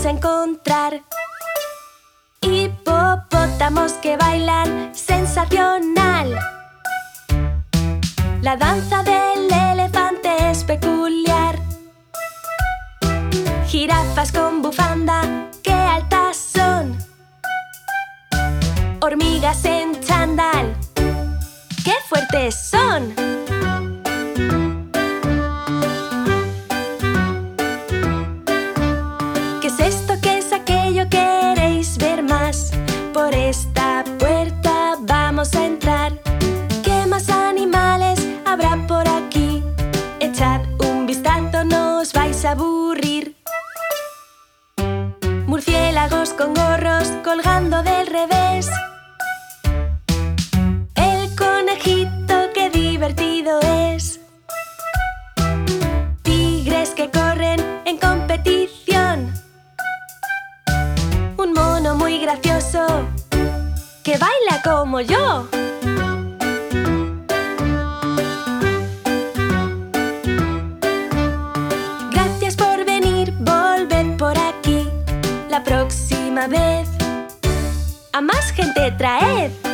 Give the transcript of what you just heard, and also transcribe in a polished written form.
a encontrar. Hipopótamos que bailan sensacional. La danza del elefante es peculiar. Jirafas con bufanda, ¡qué altas son! Hormigas en chándal, ¡qué fuertes son! ¿Qué es esto? ¿Qué es aquello? ¿Queréis ver más? Por esta puerta vamos a entrar. ¿Qué más animales habrá por aquí? Echad un vistazo, no os vais a aburrir. Murciélagos con gorros colgando del revés. El conejito, qué divertido es. Tigres que corren en competición. Un mono muy gracioso que baila como yo. Gracias por venir, volved por aquí. La próxima vez a más gente traed.